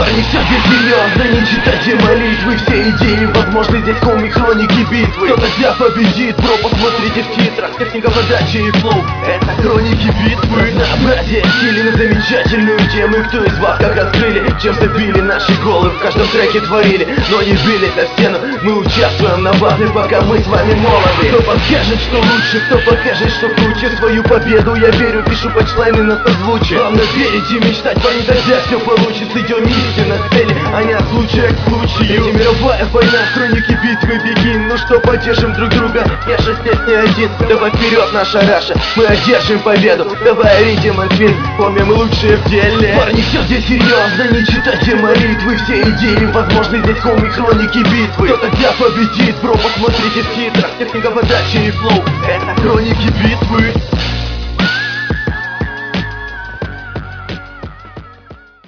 Парни, все здесь серьезно, не читайте молитвы. Все идеи возможны, здесь хоми хроники битвы. Кто тогда победит, бро, посмотрите в титрах. Техника подачи и флоу, это хроники битвы. Разнообразие стилей на замечательную тему. И кто из вас как раскрыли, чем забили наши голы, в каждом треке творили, но не бились о стену. Мы участвуем на базе, пока мы с вами молоды. Кто подскажет, что лучше, кто покажет, что круче. Свою победу я верю, пишу панчлайны на созвучие. Главное верить и мечтать, парни, тогда все получится. Идем истинно к цели, а не от случая к случаю. Это мировая война, хроники битвы, бегин. Ну что, поддержим друг друга, я же здесь не один. Давай вперед, наша Раша, мы одержим победу. Давай, Ридим и Твин, помним, мы лучшие в деле. Парни, все здесь серьезно, не читайте молитвы. Все идеи возможны, здесь хоми хроники битвы. Кто тогда победит, бро, посмотрите в титрах. Техника подачи и флоу, это хроники битвы.